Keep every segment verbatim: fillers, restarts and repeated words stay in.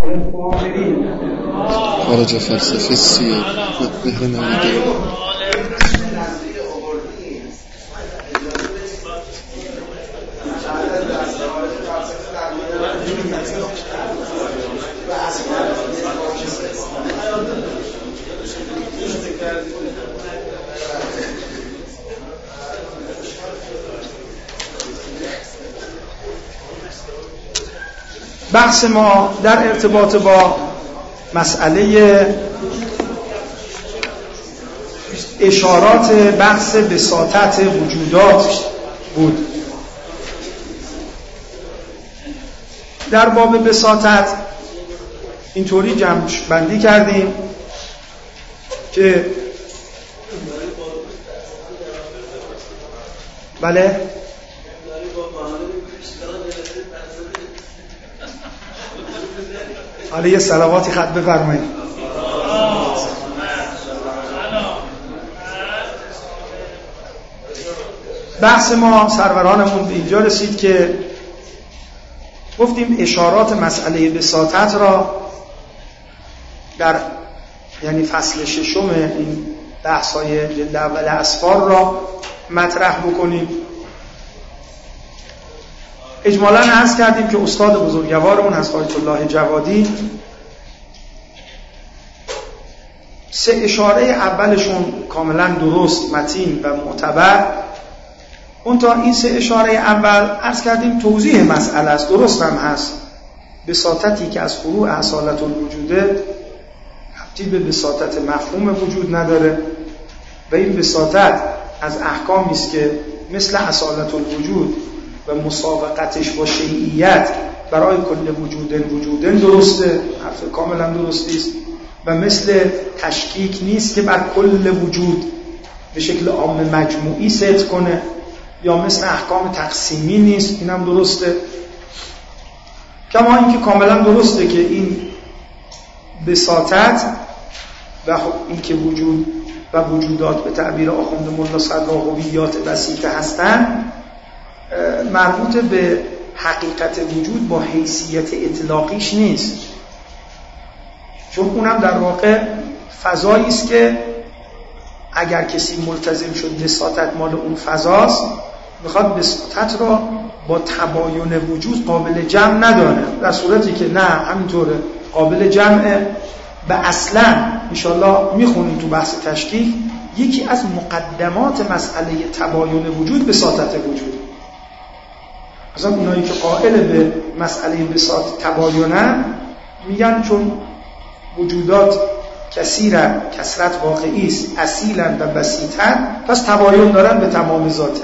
خارج فلسفه سیاه مهر نمیده. بحث ما در ارتباط با مسئله اشارات بحث بساطت وجودات بود. در باب بساطت اینطوری جمع بندی کردیم که بله حالا یه صلواتی خط بفرمایید. بحث ما سرورانمون به اینجا رسید که گفتیم اشارات مسئله بساطت را در یعنی فصل ششم این بحث‌های جلد اول اسفار را مطرح بکنیم. اجمالاً عرض کردیم که استاد بزرگوارمون از آیت الله جوادی سه اشاره اولشون کاملا درست، متین و معتبر. اون تا این سه اشاره اول عرض کردیم توضیح مسئله است، درست هم هست. بساطتی که از فروع اصالت الوجوده ربطی به بساطت مفهوم وجود نداره و این بساطت از احکامی است که مثل اصالت الوجود و مسابقتش با شیعیت برای کل وجودن وجودن درسته، حرف کاملا درستی است، و مثل تشکیک نیست که بر کل وجود به شکل عام مجموعی صدق کنه، یا مثل احکام تقسیمی نیست، اینم درسته. کما اینکه کاملا درسته که این بساطت و این که وجود و وجودات به تعبیر آخوند ملا صدرا هویات بسیطه هستن مربوط به حقیقت وجود با حیثیت اطلاقیش نیست، چون اونم در واقع فضایی است که اگر کسی ملتزم شد بساطت مال اون فضاست، میخواد بساطت را با تباین وجود قابل جمع ندانه، در صورتی که نه همینطوره قابل جمعه. و اصلا انشالله میخونیم تو بحث تشکیل یکی از مقدمات مسئله تباین وجود بساطت وجود. مثلا اونایی که قائل به مسئله بساطت تباینن میگن چون وجودات کثیرن، کثرت واقعی است، اصیلن و بسیطن، پس تباین دارن به تمام ذاته.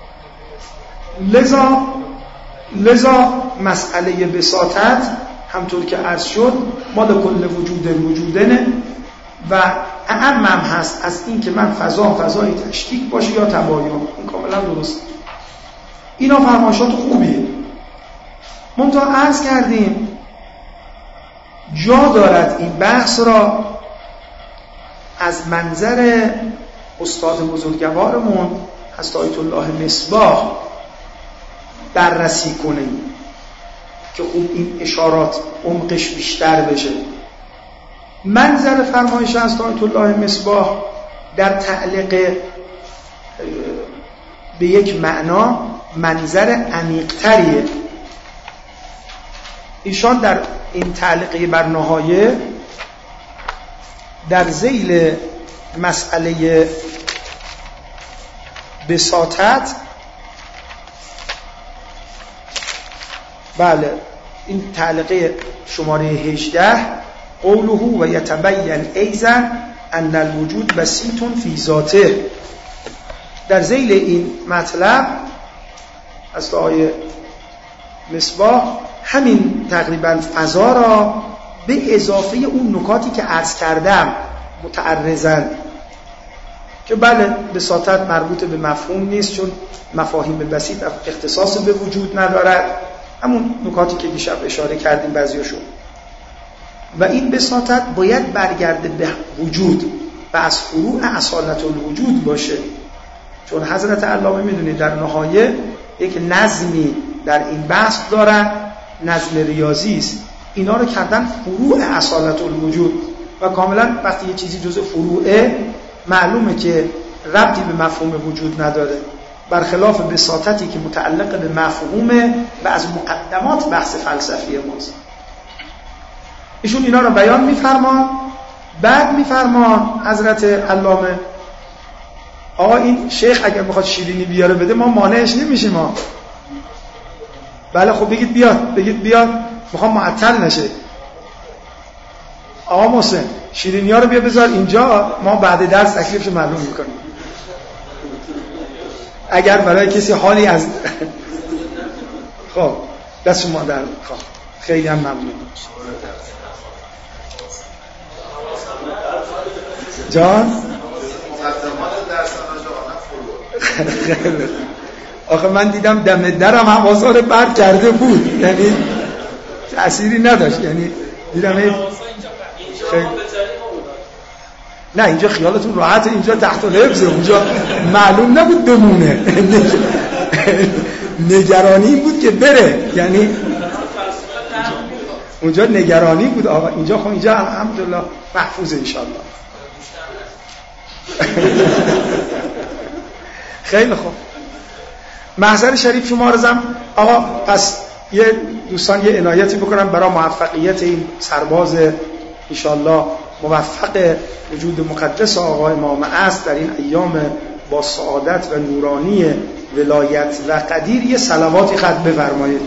لذا لذا مسئله بساطت همطور که عرض شد مال کل وجود وجودنه و اعم هم هست از این که من فضا فضای تشکیک باشه یا تباین. این کاملا درست. اینا فرمایشات خوبیه. منتها عرض کردیم جا دارد این بحث را از منظر استاد بزرگوارمون حضرت آیت الله مصباح بررسی کنیم که خوب این اشارات عمقش بیشتر بشه. منظر فرمایش از آیت الله مصباح در تعلیق به یک معنا منظر عمیق‌تریه. ایشان در این تعلیقی بر نهایه در ذیل مسئله بساطت، بله این تعلیقی شماره هجده، قوله و یتبین ایضا ان الوجود بسیط فی ذاته، در ذیل این مطلب از آیه مصباح همین تقریبا فضا را به اضافه اون نکاتی که عرض کردم متعرضن که بله بساطت مربوط به مفهوم نیست چون مفاهیم بسیط اختصاص به وجود ندارد، همون نکاتی که دیشب اشاره کردیم بعضیاشون. و این بساطت باید برگرده به وجود و از فروع اصالت الوجود باشه، چون حضرت علامه میدونید در نهایه یک نظمی در این بحث دارن، نظم ریاضی است اینا رو کردن فروع اصالت الوجود و کاملا وقتی یه چیزی جزء فروعه معلومه که ربطی به مفهوم وجود نداره، برخلاف بساطتی که متعلق به مفهومه و از مقدمات بحث فلسفی ماست. ایشون اینا رو بیان میفرمان. بعد میفرمان حضرت علامه آقا این شیخ اگر میخواد شیرینی بیاره بده ما مانعش نمیشیم ما. بله خب بگید بیاد، بگید بیاد، میخوام معطل نشه. آقا محسن شیرینی ها رو بیا بذار اینجا، ما بعد درس تکلیفش معلوم میکنیم. اگر برای کسی حالی از خب دست شما در خب خیلی هم ممنون. جان آخه من دیدم دم درم حواسا رو بر کرده بود، یعنی تأثیری نداشت، یعنی دیدم خیلی... نه اینجا خیالتون راحت، اینجا تحت الحفظه، اونجا معلوم نبود بمونه. نگرانی این بود که بره، یعنی اونجا نگرانی بود. آقا اینجا خب اینجا الحمدلله محفوظه انشالله. خیلی خوب. محضر شریف شما رزم آقا پس یه دوستان یه عنایتی بکنم برای موفقیت این سرباز انشالله موفق وجود مقدس آقا امام است در این ایام با سعادت و نورانی ولایت و قدیر یه صلواتی خط بفرمایید.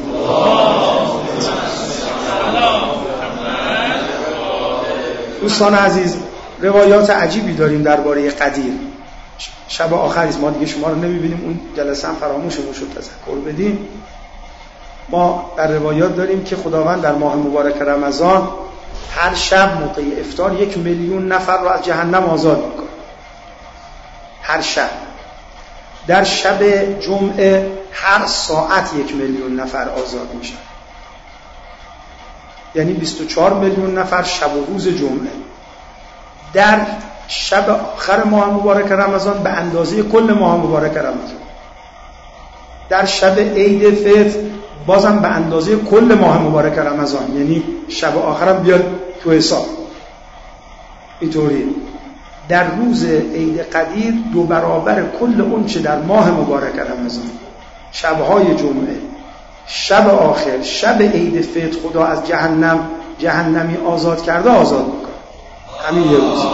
دوستان عزیز روایات عجیبی داریم درباره قدیر. شب آخریست، ما دیگه شما رو نمیبینیم، اون جلسه هم فراموشمون شد تذکر بدیم. ما در روایات داریم که خداوند در ماه مبارک رمضان هر شب موقع افطار یک میلیون نفر رو از جهنم آزاد میکنه. هر شب. در شب جمعه هر ساعت یک میلیون نفر آزاد میشن، یعنی بیست و چهار میلیون نفر شب و روز جمعه. در شب آخر ماه مبارک رمضان به اندازه کل ماه مبارک رمضان. در شب عید فطر بازم به اندازه کل ماه مبارک رمضان، یعنی شب آخرم بیاد تو حساب. اینطوری در روز عید قدیر دو برابر کل اون چه در ماه مبارک رمضان، شبهای جمعه، شب آخر، شب عید فطر خدا از جهنم جهنمی آزاد کرده آزاد میکنه. همین یه روز.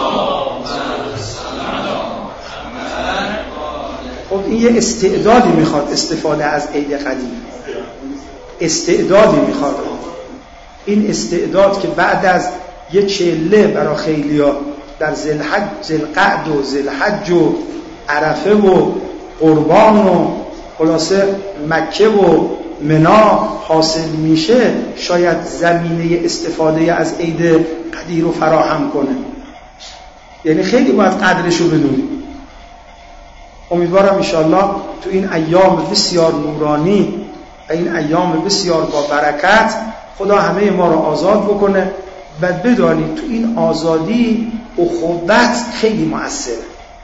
خب این یه استعدادی میخواد استفاده از عید قدیر، استعدادی میخواد. این استعداد که بعد از یه چله برای خیلیا در ذوالحج، ذوالقعد و ذوالحج و عرفه و قربان و خلاصه مکه و منا حاصل میشه، شاید زمینه استفاده از عید قدیر رو فراهم کنه. یعنی خیلی باید قدرش رو بدونیم. امیدوارم انشالله تو این ایام بسیار نورانی و این ایام بسیار با برکت خدا همه ما رو آزاد بکنه و بدانید تو این آزادی اخوت خیلی مؤثره.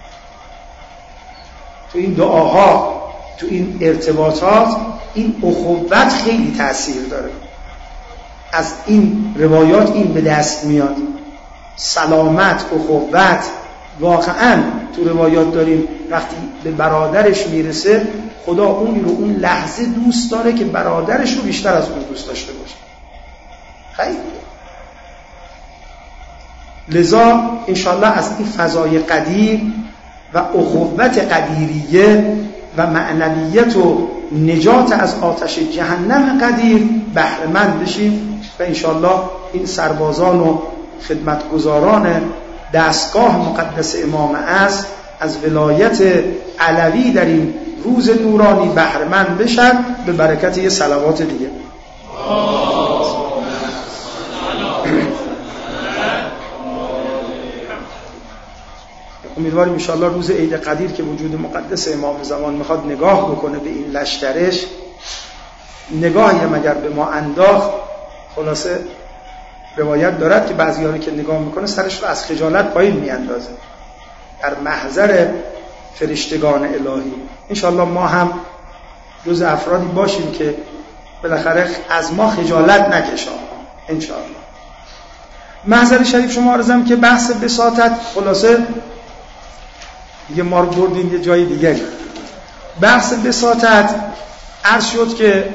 تو این دعاها، تو این ارتباطات این اخوت خیلی تأثیر داره. از این روایات این به دست میاد. سلامت، اخوت. واقعا تو روایات داریم وقتی به برادرش میرسه خدا اونی رو اون لحظه دوست داره که برادرش رو بیشتر از اون دوست داشته باشه. خیلی لذا انشالله از این فضای قدیر و اخوت قدیریه و معنویت و نجات از آتش جهنم قدیر بهره مند بشیم و انشالله این سربازان و خدمتگزاران دستگاه مقدس امام است از ولایت علوی در این روز نورانی بهره مند بشن به برکت یه صلوات دیگه. امیدواریم انشاءالله روز عید قدیر که وجود مقدس امام زمان میخواد نگاه بکنه به این لشکرش، نگاهی مگر به ما انداخت. خلاصه روایت دارد که بعضی‌ها رو که نگاه میکنه سرش رو از خجالت پایین میاندازه در محضر فرشتگان الهی. انشاءالله ما هم جز افرادی باشیم که بالاخره از ما خجالت نکشن. انشاءالله. محضر شریف شما عرضم که بحث بساطت خلاصه دیگه ما رو بردین یه جای دیگه. بحث بساطت عرض شد که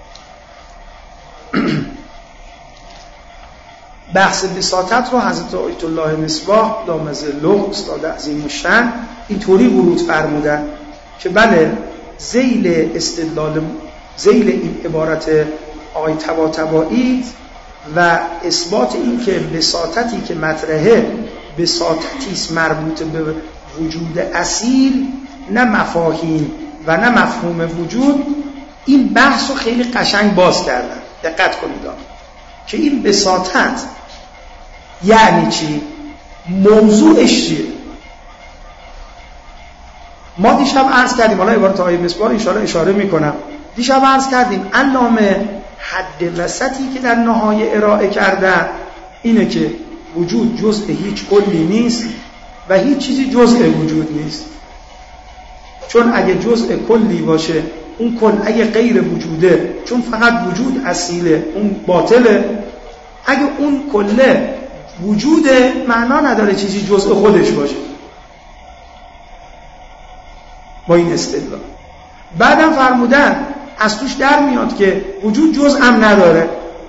بحث بساطت رو حضرت آیت الله مصباح دام ظله استاد عظیم الشأن اینطوری ورود فرمودن که بله ذیل استدلال ذیل این عبارت آقای طباطبایی و اثبات این که بساطتی که مطرحه بساطتی است مربوط به وجود اصیل نه مفاهیم و نه مفهوم وجود، این بحث رو خیلی قشنگ باز کردن. دقت کنید که این بساطت یعنی چی؟ موضوعش چیه؟ ما دیشب عرض کردیم، حالا عبارت آیه مصباح انشاءالله اشاره میکنم، دیشب عرض کردیم علامه حد وسطی که در نهایه ارائه کردن اینه که وجود جزء هیچ کلی نیست و هیچ چیزی جزء وجود نیست، چون اگه جزء کلی باشه اون کل اگه غیر وجوده چون فقط وجود اصیله اون باطله، اگه اون کله وجوده معنا نداره چیزی جزء خودش باشه. با این استدلال بعدم فرمودن از توش در میاد که وجود جزء هم نداره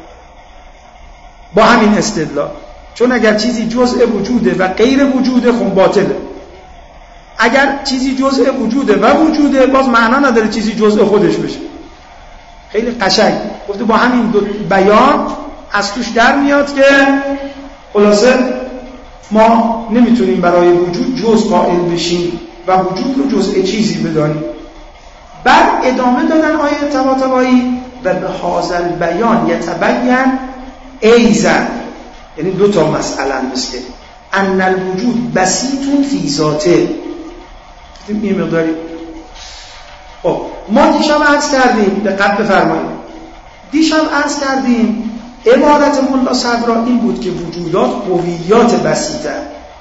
با همین استدلال، چون اگر چیزی جزء وجوده و غیر وجوده خب باطله، اگر چیزی جزء وجوده و وجوده باز معنا نداره چیزی جزء خودش بشه. خیلی قشنگ گفته با همین دو بیان از توش در میاد که خلاصه ما نمیتونیم برای وجود جزء قائل بشیم و وجود رو جزء چیزی بدانیم. بعد ادامه دادن آیه طباطبایی و به هذا بیان یتبین ایزن، یعنی دو تا مسئله مثل ان الوجود بسیط فی ذاته. این مقداری خب ما دیشب عرض کردیم، دقت بفرمایید، دیشب عرض کردیم عبارت ملا صدرا این بود که وجودات هویات بسیطه،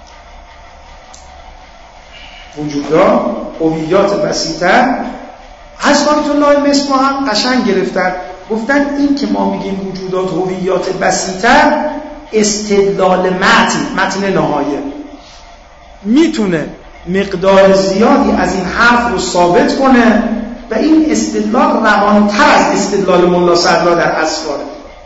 وجودات هویات بسیطه. حضرت الله مصباح هم قشنگ گرفتن، گفتن این که ما میگیم وجودات هویات بسیطه استدلال متن متن نهایه میتونه مقدار زیادی از این حرف رو ثابت کنه و این استدلال روانتر از استدلال ملا صدرا در اسفاره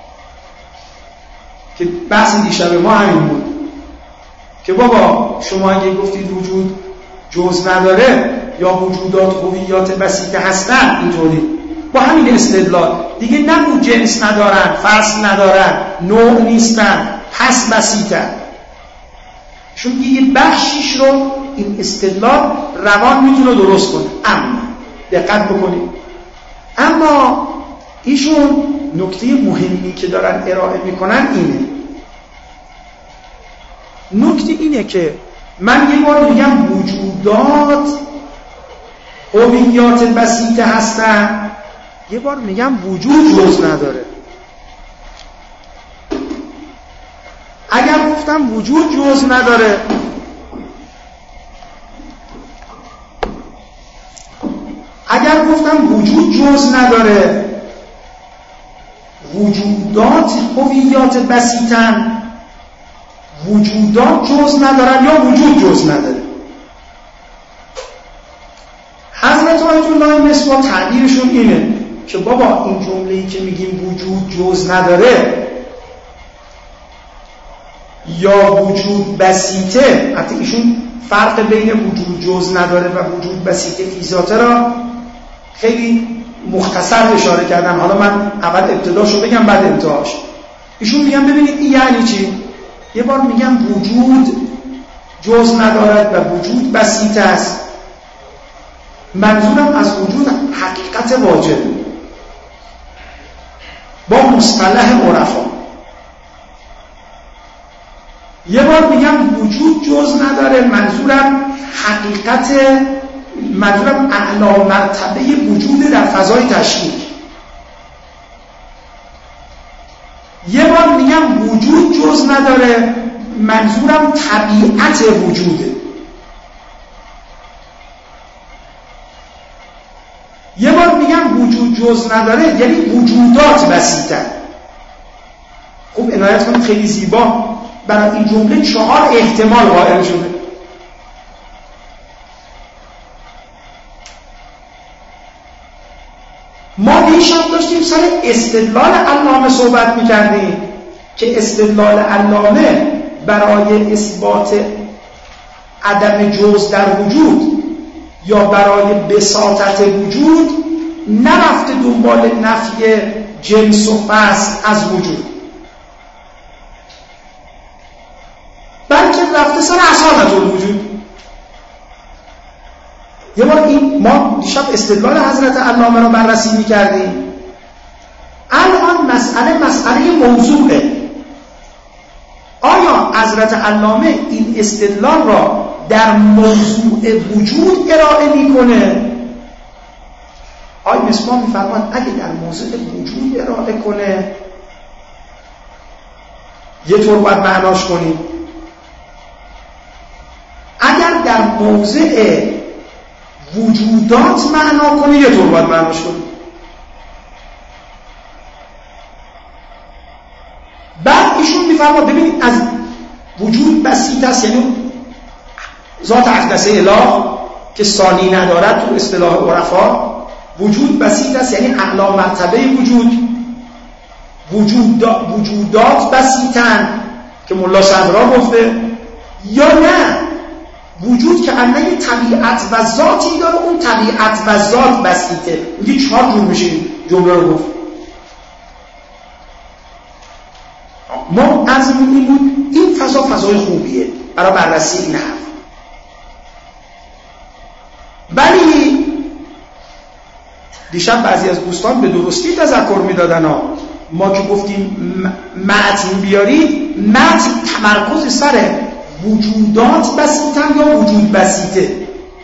که بحث دیشب ما همین بود که بابا شما اگه گفتید وجود جز نداره یا وجودات هویات بسیطه هستن اینطوری با همین استدلال دیگه نگو جنس ندارن، فصل ندارن، نوع نیستن، پس بسیطه، چون یه بخشیش رو این استدلال روان میتونه درست کنه. اما دقت بکنید، اما ایشون نکته مهمی که دارن ارائه میکنن اینه، نکته اینه که من یه بار میگم وجودات هویات بسیطه هستن، یه بار میگم وجود جز نداره. اگر گفتم وجود جز نداره اگر گفتم وجود جز نداره وجودات هویات بسیطن، وجودات جز ندارن یا وجود جز نداره. حضرت آیت الله مصباح تعبیرشون اینه که بابا این جمله‌ای که میگیم وجود جز نداره یا وجود بسیطه، حتی ایشون فرق بین وجود جز نداره و وجود بسیطه فی ذاته را خیلی مختصر اشاره کردن، حالا من اول ابتداشو بگم بعد انتهاش. ایشون میگن ببینید این یعنی چی؟ یه بار میگم وجود جز ندارد و وجود بسیطه است، منظورم از وجود حقیقت واجب با مصطلح عرفا. یه بار میگم وجود جز نداره، منظورم حقیقت، منظورم اعلی مرتبه وجود در فضای تشریک. یه بار میگم وجود جز نداره، منظورم طبیعت وجوده. یه بار میگم وجود جز نداره یعنی وجودات بسیطه. خوب عنایت کنید خیلی زیبا برای این جمله چهار احتمال قائل شده. ما دیشب داشتیم سر استدلال علامه صحبت میکردیم که استدلال علامه برای اثبات عدم جز در وجود یا برای بساطت وجود نرفته دنبال نفی جنس و فصل از وجود، بلکه رفته سر اصالت الوجود. یه بار این ما دیشب استدلال حضرت علامه رو بررسی می‌کردیم. الان مسئله مسئله موضوعه. آیا حضرت علامه این استدلال را در موضوع وجود ارائه می‌کنه؟ آیا مصباح می‌فرماید اگه در موضوع وجود ارائه کنه یه طور باید معناش کنیم، اگر در موضع وجودات معنا کنی یه طور باید معناش کنی. بعد ایشون میفرماد ببینید از وجود بسیط است، یعنی ذات اقدسه اله که ثانی ندارد تو اصطلاح عرفا، وجود بسیط است یعنی اعلی مرتبه وجود، وجود وجودات بسیطن که ملا صدرا گفته، یا نه وجود که انه طبیعت و ذاتی داره، اون طبیعت و ذات بسیطه. میگه چهار جور میشه جمله رو گفت. ما عرضمون این بود این فضا فضای خوبیه برای بررسی این حرف، ولی دیشب بعضی از دوستان به درستی تذکر میدادن ها ما که گفتیم متن بیارید، متن تمرکز سر وجودات بسیطن یا وجود بسیطه.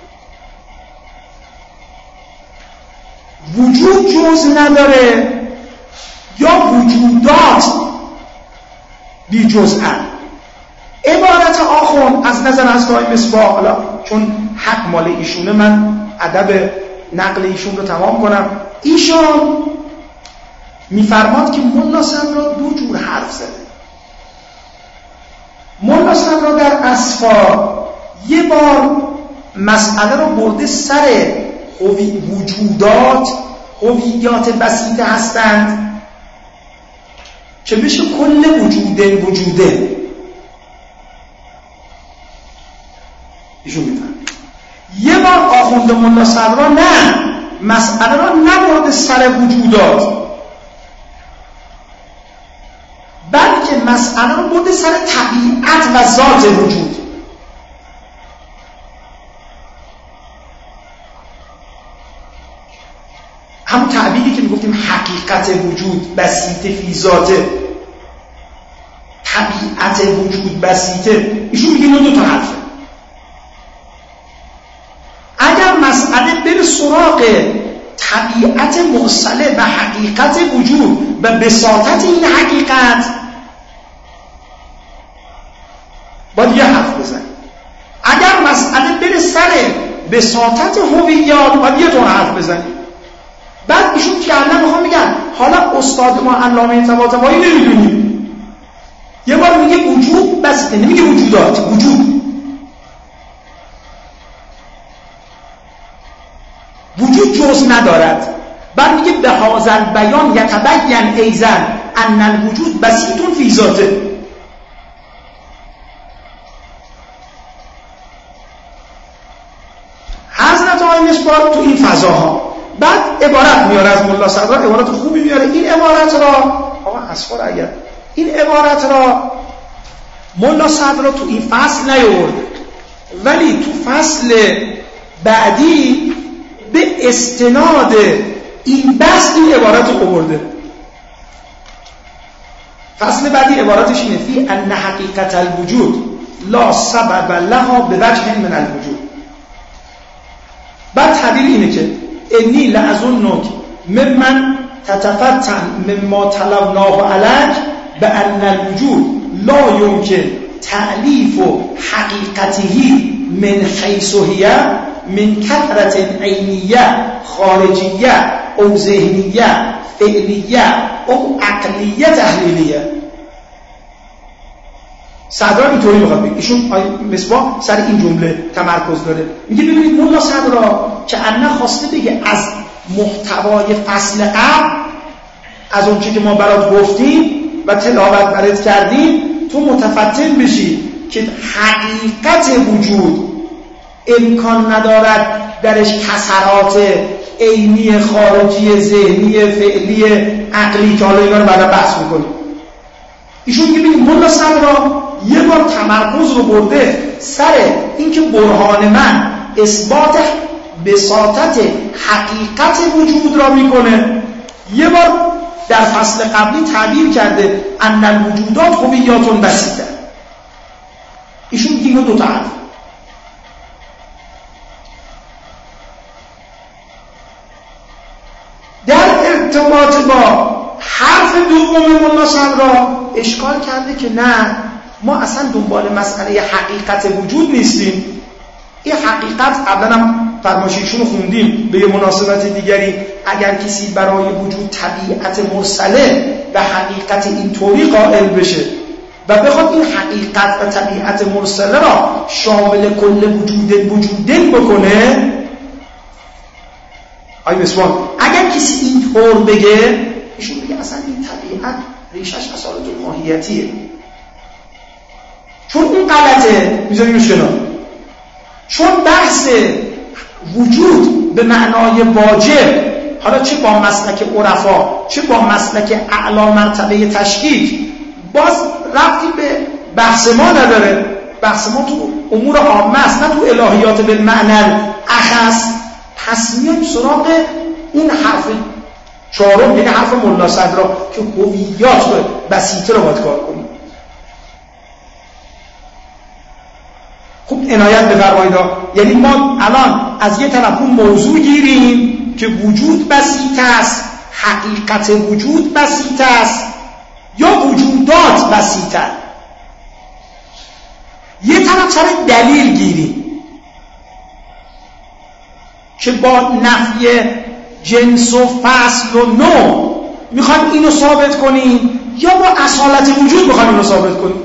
وجود جز نداره یا وجودات بی جزءن. عبارت آخون از نظر از رای مصباح، حالا چون حق مال ایشونه من ادب نقل ایشون رو تمام کنم، ایشان میفرماد که ملا صدرا دو جور حرف زده. ملا صدرا در اسفار یه بار مسئله رو برده سر وجودات، هویات بسیطه هستند که بشه کل وجوده وجوده. ایشون میفرماد یه بار آخونده ملا صدرا نه، مسئله رو نبرده سر وجودات، بلکه مسئله رو برده سر طبیعت و ذات وجود. همون تعبیری که میگفتیم حقیقت وجود بسیطه فی ذاته، طبیعت وجود بسیطه، ایشون میگه دو تا حرفه. اگر مسئله بره سراغ طبیعت مرسله و حقیقت وجود و بساطت این حقیقت، باید یه حرف بزنیم. اگر مسئله بره سر بساطت هویات، باید یه طور حرف بزنیم. بعد ایشون که الان میخوام میگن حالا استاد ما علامه طباطبایی نمیدونیم، یه بار میگه وجود بسیطه، نمیگه وجودات، وجود وجود جز ندارد. بعد میگه به هذا بیان یتبین ایزن ان الوجود بسیط فی ذاته. حضرت آقای مصباح تو این فضاها بعد عبارت میاره از ملا صدرا، عبارت خوبی میاره. این عبارت را آقا اصفار اگر این عبارت را ملا صدرا تو این فصل نیاورده، ولی تو فصل بعدی به استناد این بحث این عبارت رو آورده. فصل بعدی عبارتش اینه فی ان حقیقت الوجود لا سبب لها به وجه من الوجود. بعد تعبیر اینه که انی لأظنک ممن تتفتن مما طلبناه علیک بأن الوجود لا یمکن تعلیف حقیقته من حیث هی من کثرت عینیه خارجیه او ذهنیه فعلیه او عقلیه تحلیلیه. صدرا اینطوری میخواد بگه. ایشون آی مصباح سر این جمله تمرکز داره، میگه ببینید ملا صدرا که انه خواسته بگه از محتوای فصل قبل، از اون چیزی که ما برات گفتیم و تلاوت برات کردیم، تو متفتن بشی که حقیقت وجود امکان ندارد درش کسرات عینی، خارجی، ذهنی، فعلی، عقلی که حالا اینا رو بعدا بحث میکنیم. ایشون میگه ببین ملا صدرا یه بار تمرکز رو برده سر اینکه برهان من اثبات بساطت حقیقت وجود را میکنه، یه بار در فصل قبلی تعبیر کرده ان الوجودات هویات بسیطه. ایشون میگه اینو دو تا حرف. در ارتباط با حرف دوم ملا صدرا اشکال کرده که نه، ما اصلا دنبال مسئله حقیقت وجود نیستیم. این حقیقت قبلا هم فرمایششون رو خوندیم به یه مناسبت دیگری. اگر کسی برای وجود طبیعت مرسله و حقیقت اینطوری قائل بشه و بخواد این حقیقت و طبیعت مرسله را شامل کل وجود وجودن بکنه، آی مسوان اگر کسی اینطور بگه، ایشون میگه اصلا این طبیعت ریشش اصالت الماهیتیه، چون این غلطه میذاریمش کنار. چون بحث وجود به معنای واجب، حالا چه با مسلک عرفا چه با مسلک اعلی مرتبه تشکیک، باز ربطی به بحث ما نداره. بحث ما تو امور عامه است، نه تو الهیات بالمعنى اخص. پس میایم سراغ این حرف چهارم، یعنی حرف ملا صدرا که هویات بسیطه رو باید کار کنیم. خوب عنایت بفرمایید. یعنی ما الان از یه طرف اون موضوع گیریم که وجود بسیط است، حقیقت وجود بسیط است یا وجودات بسیطه، یه طرف سر دلیل گیریم که با نفی جنس و فصل و نوع میخوایم اینو ثابت کنیم یا با اصالت وجود میخوایم اینو ثابت کنیم.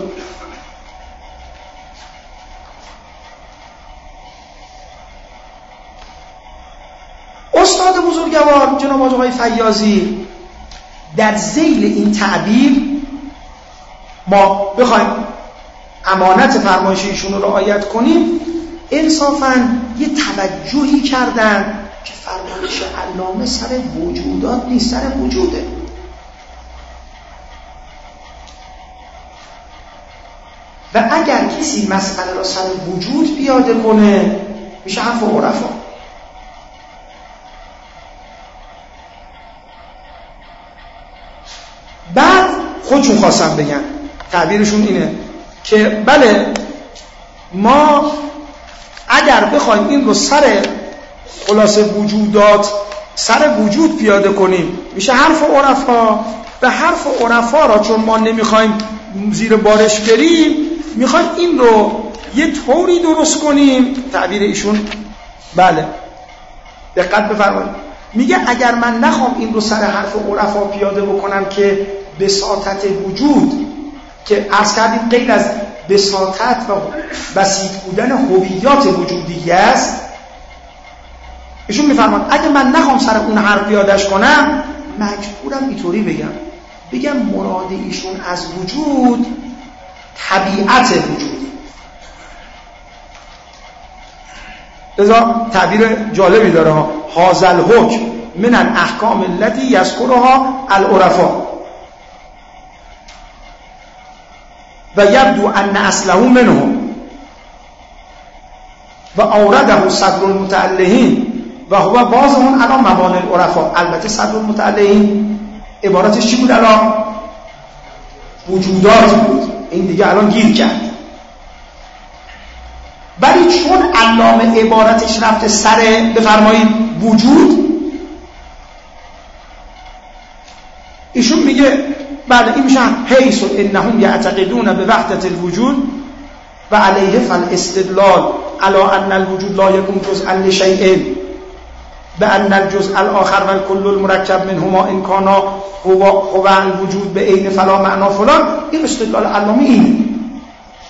استاد بزرگوار جناب آقای فیاضی در ذیل این تعبیر، ما بخوایم امانت فرمایش ایشون رو رعایت کنیم، انصافاً یه توجهی کردن که فرمایش علامه سر وجودات نیست، سر وجوده. و اگر کسی مسئله را سر وجود پیاده کنه میشه حرف عرفا. بعد خودشون خواستم بگن، تعبیرشون اینه که بله ما اگر بخوایم این رو سر خلاصه وجودات سر وجود پیاده کنیم میشه حرف عرفا، و حرف عرفا را چون ما نمیخوایم زیر بارش بریم میخوایم این رو یه طوری درست کنیم. تعبیر ایشون بله دقت بفرمایید، میگه اگر من نخوام این رو سر حرف عرفا پیاده بکنم که بساطت وجود، که عرض کردیم غیر از بساطت و بسیط بودن هویات وجودی است، ایشون میفرمان اگه من نخوام سر اون حرف پیادهش کنم مجبورم اینطوری بگم بگم مراد ایشون از وجود طبیعت وجود. لذا تعبیر جالبی داره ها، هذا الحکم من الاحکام التي یذکرها العرفاء و یبدو ان اصله منهم و اورده صدر المتعلهین و هو واضح علی مبانی العرفاء. البته صدر المتعلهین عبارتش چی بود الان؟ وجودات بود. این دیگه الان گیر کرد. ولی چون علامه عبارتش رفته سر بفرمایید وجود، ایشون میگه بله این میشن حیث انهم یعتقدون به وحدت الوجود و علیه فالاستدلال علی ان الوجود لا یکون جزءا لشیء بأن الجزء الآخر والكل المرکب منهما إن كان هو هو الوجود بعین فلا معنا فلان. این استدلال علامه اینه.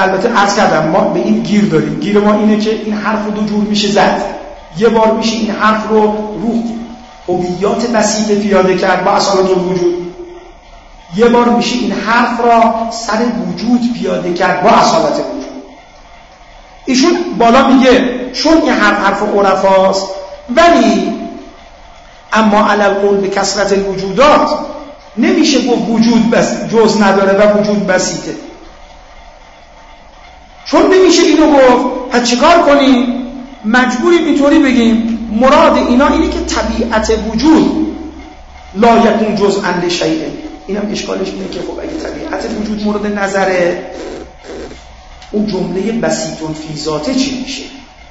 که البته عرض کردم ما به این گیر داریم. گیر ما اینه که این حرف رو دو جور میشه زد. یه بار میشه این حرف رو رو هویات بسیط پیاده کرد با اصالت الوجود، یه بار میشه این حرف را سر وجود پیاده کرد با اصالت وجود. ایشون بالا میگه چون این حرف حرف عرفاست ولی اما علی القول به کثرت الوجودات نمیشه گفت وجود بس جز نداره و وجود بسیطه. چون نمیشه اینو گفت پس چیکار کنیم؟ مجبوریم اینطوری بگیم مراد اینا اینه که طبیعت وجود لا یکون جزءا لشیء. اینم اشکالش اینه که خب اگه طبیعت وجود مورد نظره اون جمله بسیطون فی ذاته چی میشه؟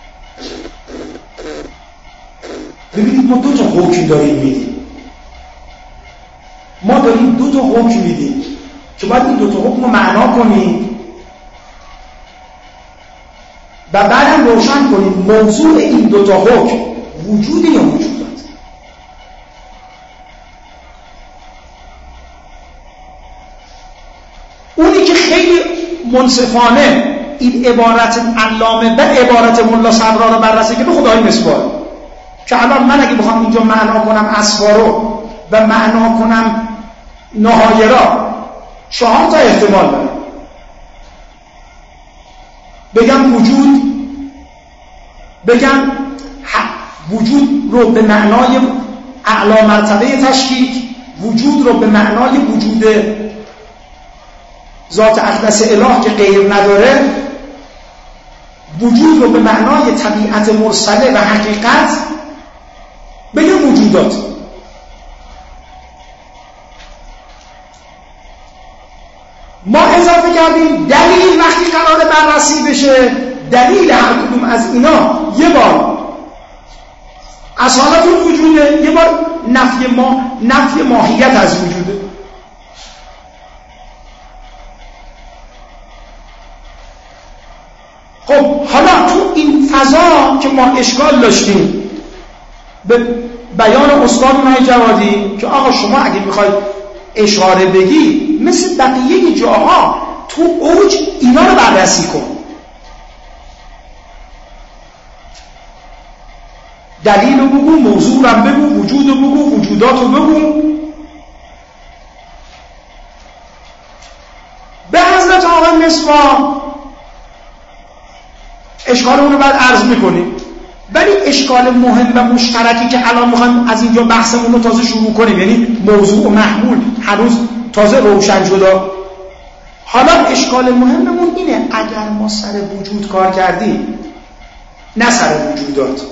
ببینید ما دو تا حکم داریم میدیم. ما داریم دو تا حکم میدیم که باید این دو تا حکم رو معنا کنیم و بعدم روشن کنیم موضوع این دو تا حکم وجود یا وجودات. اونی که خیلی منصفانه این عبارت علامه به عبارت ملا صدرا رو بررسی که به خدای مسوار که الان من اگه بخوام اینجا معنا کنم اسفارو و معنا کنم نهایه را چهار تا احتمال داره. بگم وجود، بگم وجود رو به معنای اعلی مرتبه تشکیک، وجود رو به معنای وجود ذات اقدس اله که غیر نداره، وجود رو به معنای طبیعت مرسله و حقیقت، بگم وجودات. ما اضافه کردیم دلیل وقتی قرار بررسی بشه دلیل هر کدوم از اینا یه بار اصالت وجوده، یه بار نفی ما نفی ماهیت از وجوده. خب حالا تو این فضا که ما اشکال داشتیم به بیان استاد اونای جوادی که آقا شما اگه میخواید اشاره بگی مثل بقیه جاها تو اوج اینا رو بررسی کن، دلیل رو بگو، موضوع رو بگو، وجود رو بگو، وجودات رو بگو. به حضرت آقای مصباح اشکال اون رو بعد عرض میکنیم، ولی اشکال مهم و مشترکی که الان میخوایم از اینجا بحثمون رو تازه شروع کنیم، یعنی موضوع و محمول هنوز تازه روشن شده. حالا اشکال مهممون اینه اگر ما سر وجود کار کردیم نه سر وجودات،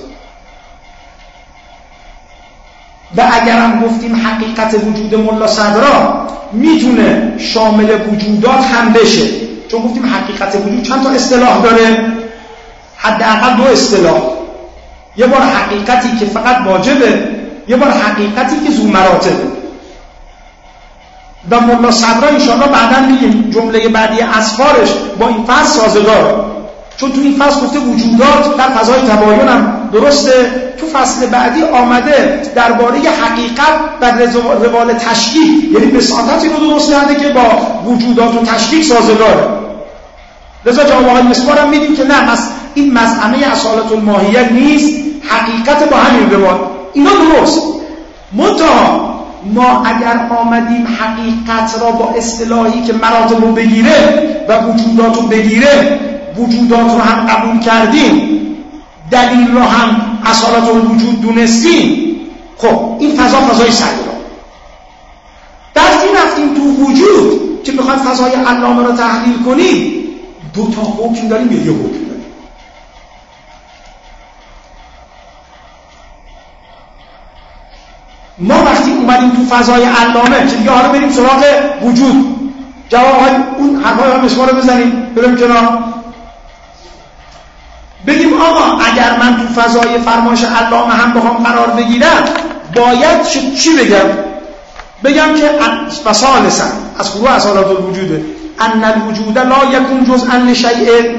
و اگرم گفتیم حقیقت وجود ملا صدرا میتونه شامل وجودات هم بشه، چون گفتیم حقیقت وجود چند تا اصطلاح داره، حداقل دو اصطلاح، یه بار حقیقتی که فقط واجبه، یه بار حقیقتی که ذو مراتبه. و ملا صدرا انشاءالله بعداً میگیم جمله بعدی اسفارش با این فصل سازگاره، چون تو این فصل گفته وجودات در فضای تباین هم درسته، تو فصل بعدی آمده درباره حقیقت و روال تشکیک، یعنی بساطت اینو درست کرده که با وجودات و تشکیک سازگاره. لذا جواب آقای مصباح هم میدیم که نه، این مزعمه اصالت الماهیت نیست، حقیقت با همین روال. اینا درست. منتها ما اگر آمدیم حقیقت را با اصطلاحی که مراتب رو بگیره و وجودات رو بگیره، وجودات رو هم قبول کردیم، دلیل رو هم اصالت الوجود دونستیم، خب این فضا فضای سیرا. درستی رفتیم تو وجود که میخوایم فضای علامه رو تحلیل کنیم، دو تا حکم داریم یا یه حکم داریم؟ ما وقتی اومدیم تو فضای علامه که دیگه حالا بریم سراغ وجود، جواب های اون حرفای هم اسما رو بزنیم بریم کنار، بگیم آقا اگر من تو فضای فرمایش علامه هم بخوام قرار بگیرم باید چی بگم؟ بگم که فصالسا از فروع اصالت الوجوده ان الوجود لا یکون جزءا لشیء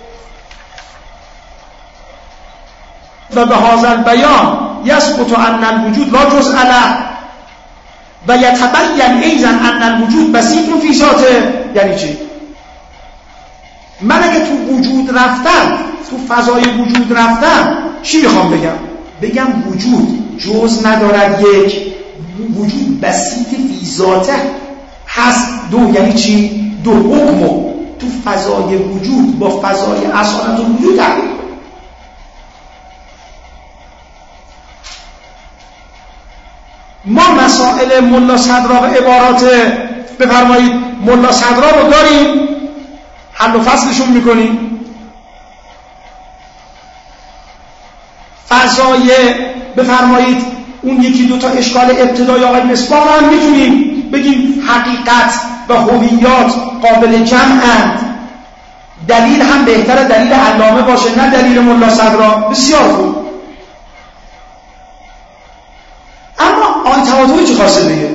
و به هذا البیان یثبت ان الوجود لا جزء له و یتبین ایضا ان الوجود بسیط فی ذاته. یعنی چی؟ من اگه تو وجود رفتم، تو فضای وجود رفتم، چی میخوام بگم؟ بگم وجود جز ندارد یک، وجود بسیط فی ذاته هست دو. یعنی چی؟ دو حکمو تو فضای وجود با فضای اصالت وجود تغییر کنه. ما مسائل ملا صدرا و عبارات بفرمایید ملا صدرا رو داریم، حل و فصلشون میکنیم. فضای بفرمایید اون یکی دوتا اشکال ابتدایی آقای مصباح هم میتونیم بگیم حقیقت و هویات قابل جمعند. دلیل هم بهتره دلیل علامه باشه نه دلیل ملا صدرا. بسیار خوب. اما آن طباطبایی چی خواسته بگه؟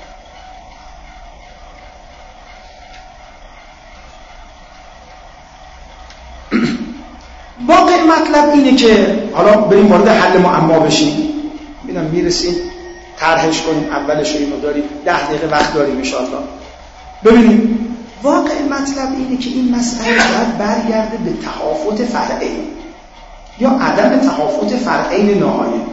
واقع مطلب اینه که حالا بریم وارد حل معما بشیم. ببینم میرسیم طرحش کنیم، اولش اینو داریم، ده دقیقه وقت داریم ان شاء الله. ببینیم واقع مطلب اینه که این مسئله باید برگرده به تهافت فرعین یا عدم تهافت فرعین نهایی.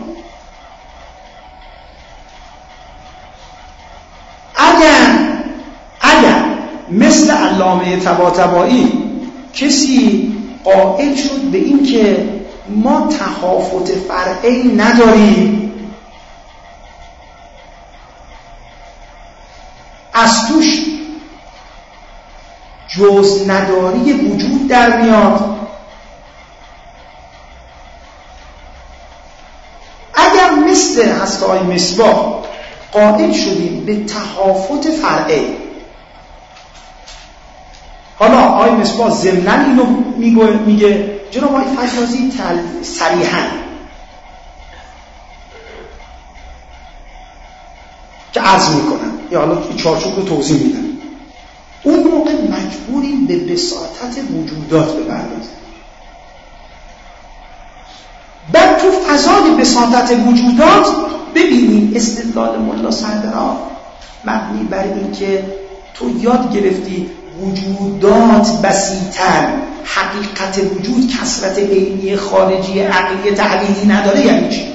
اگر اگر مثل علامه طباطبایی کسی قائل شد به این که ما تهافت فرعین نداریم، از توش جز نداری وجود در میاد، اگر مثل هسته‌های مصباح قائل شدیم به تهافت فرعین، حالا آقای مصباح ضمناً اینو میگه جناب آقای فیاضی صریحاً که عرض میکنن یا حالا چارچوب رو توضیح میدن، اون موقع مجبوریم به بساطت وجودات بپردازیم. بعد تو فضای بساطت وجودات ببینیم استدلال ملا صدرا مبنی بر این که تو یاد گرفتی وجودات بسیطن، حقیقت وجود کثرت عینی خارجی عقلی تحلیلی نداره. یعنی چی؟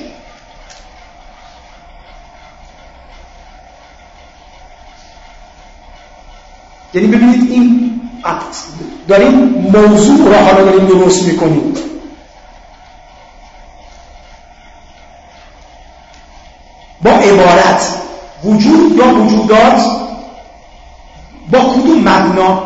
یعنی ببینید این داریم موضوع را حالا داریم درست میکنیم. با عبارت وجود یا وجودات با کدوم مبنا؟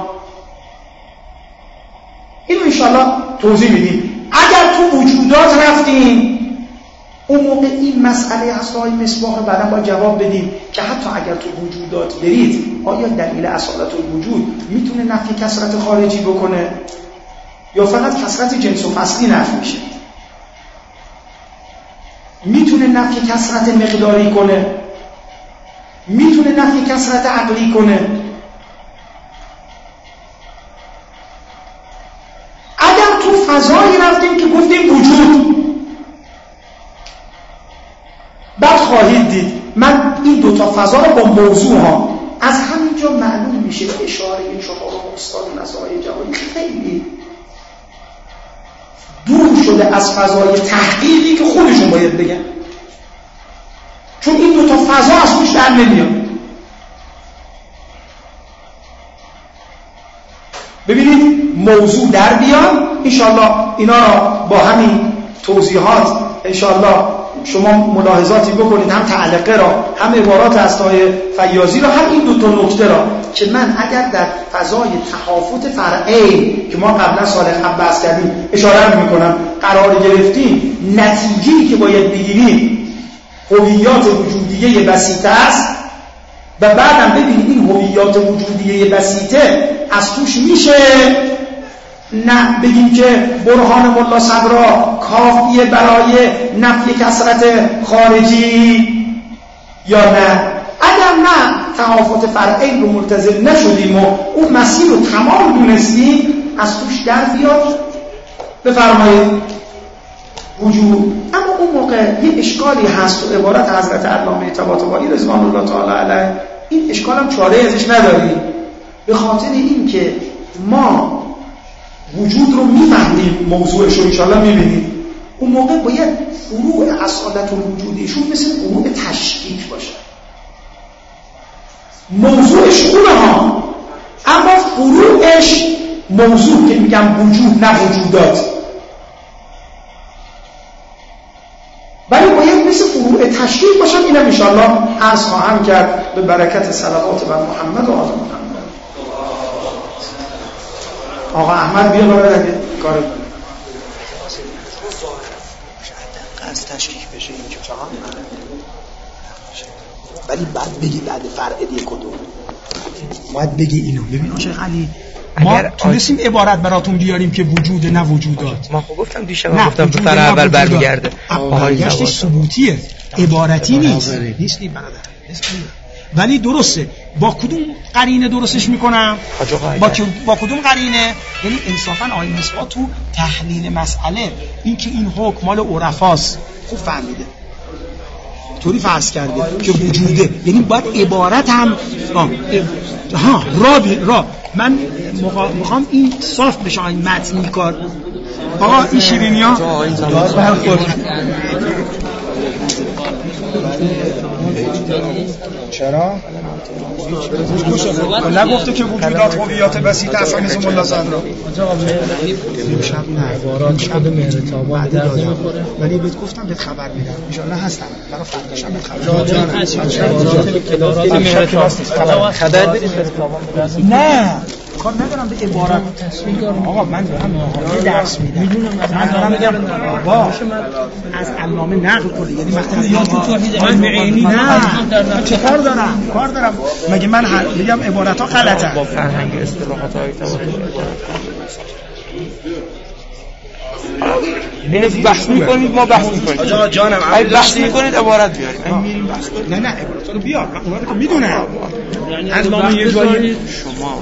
اینو انشاءالله توضیح میدیم. اگر تو وجودات رفتیم اون موقع این مسئله هسته‌های مصباح رو بعدا با جواب بدیم که حتی اگر تو وجودات برید آیا دلیل اصالت الوجود میتونه نفی کثرت خارجی بکنه یا فقط کثرت جنس و فصلی نفی میشه؟ میتونه نفی کثرت مقداری کنه؟ میتونه نفی کثرت عقلی کنه؟ اگر تو فضایی رفتیم که گفتیم وجود، بعد خواهید دید من این دوتا فضا رو با موضوع ها از همینجا معلوم میشه به اشاره چهارم استاد نصاهای جوانی خیلی دور شده از فضای تحقیقی که خودشون باید بگن، چون این دوتا فضا از توش در نمیاد. ببینید موضوع در بیان انشاءالله اینا را با همین توضیحات انشاءالله شما ملاحظاتی بکنید، هم تعلقه را هم عبارات هسته‌های فیاضی را هم این دو تا نکته را که من اگر در فضای تهافت فرعین که ما قبلا سال قبل بحث کردیم اشاره می‌کنم قرار گرفتیم، نتیجه‌ای که باید بگیریم هویات وجودیه بسیطه است و بعدم ببینید این هویات وجودیه بسیطه از توش میشه نه بگیم که برهان ملا صدرا کافیه برای نفی کثرت خارجی یا نه. اگر نه تهافت فرعین رو ملتزم نشدیم و اون مسیر رو تمام دونستیم از توش در بیاد بفرمایید وجود. اما اون موقع یه اشکالی هست و عبارت حضرت علامه طباطبایی رضوان الله تعالی علیه، این اشکال هم چاره ازش نداریم به خاطر این که ما وجود رو میفهمیم، موضوعش رو انشاءالله میبینیم، اون موقع باید فروع اصالت الوجود ایشون مثل فروع تشکیک باشه. موضوعش خوبه ها، اما فروعش موضوع که میگم وجود نه وجودات، ولی باید مثل فروع تشکیک باشن. اینم انشاءالله عرض خواهم کرد به برکت صلوات بر محمد و آل محمد. آقا احمد بیا باید اگه کار کنه از تشکیک بشه این که چهار ولی بعد بگی بعد فرع دی کدوم باید بگی اینو. ببین آشق علی ما تونستیم عبارت براتون بیاریم که وجود نه وجودات. ما خب گفتم دیشب گفتم به فرع اول برمیگرده. برگشتش ثبوتیه، عبارتی نیست. نیست نی برادر. ولی درسته. با کدوم قرینه درستش میکنم؟ با با کدوم قرینه؟ یعنی انصافا آیه مصباح تو تحلیل مسئله این که این حکم مال عرفاست خوب فهمیده، طوری فرض کرده که وجوده، یعنی باید عبارت هم آه. ها را بی را من میخوام این صاف بشه این متن کار. آقا این شیرینی ها چرا؟ نگفته که وجودات هویات بسیط اصلا مثل ملا صدرا. شب نه باران شب مهرتابان به درد نمیخوره، ولی بهت گفتم بهت خبر میدم ان شاء الله هستم برای فردا شب بهت خبر میدم. خبر بدید مهرتابان به درد نه کار ندارم به عبارت آقا من دارم محاضره درس میدم، من دارم میگم با از علامه نقل کنه، یعنی مثلا یادتون توحید علم عینی نه چه کار دارم کار دارم مگه من میگم عبارت ها غلطه با فرهنگ اصطلاحات های تواتر بینه بحث میکنید ما بحث میکنید آجا جانم ای بحث میکنید عبارت بیاریم ای میریم بحث کنید. نه نه عبارت رو بیار من اونها رو میدونم علامه یه جایی شما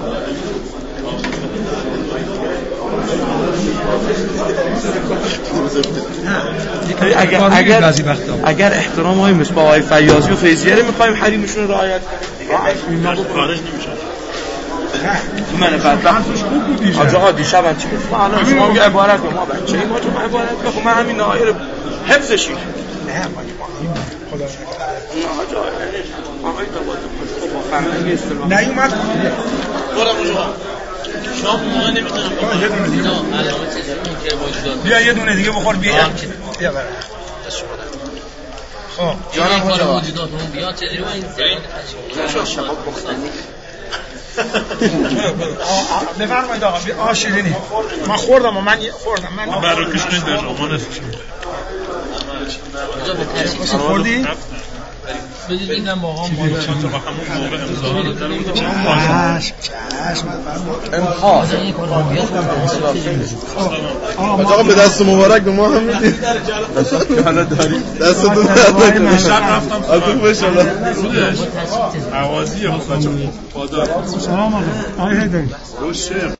اگر اگر اگر احترام های مصباح های فیاضی و فیضیه رو می‌خوایم حریمشون رو رعایت کنیم دیگه خارج نمیشه. من بدبخت آجا دیشب چی گفت الان شما میگه عبارت به ما بچه ما تو عبارت بخو من همین نهایه رو حفظش کنم. نه ما خدا آجا آقای تواتر با فرهنگ اصطلاح نه اومد برام آجا شام ما نمیتونم یه دونه دیگه علامه چیزی که وجود بیا یه دونه دیگه بخور بیا بیا برای خب جانم کار وجوداتون بیا چجوری با این زمین شباب بخورید بفرمایید آقا آ شیرینی من خوردم و من خوردم من برای کش کنید در شما نفسید آجا به تشکیل خوردی؟ بدید اینم با هم مادر چند تا با همون موقع امضاها رو در اونجا چشم چشم امخاص آقا به دست مبارک به ما هم میدید دستتون درد شب رفتم آتون بشالله عوازیه بچه پادار سلام آقا آقای هیدری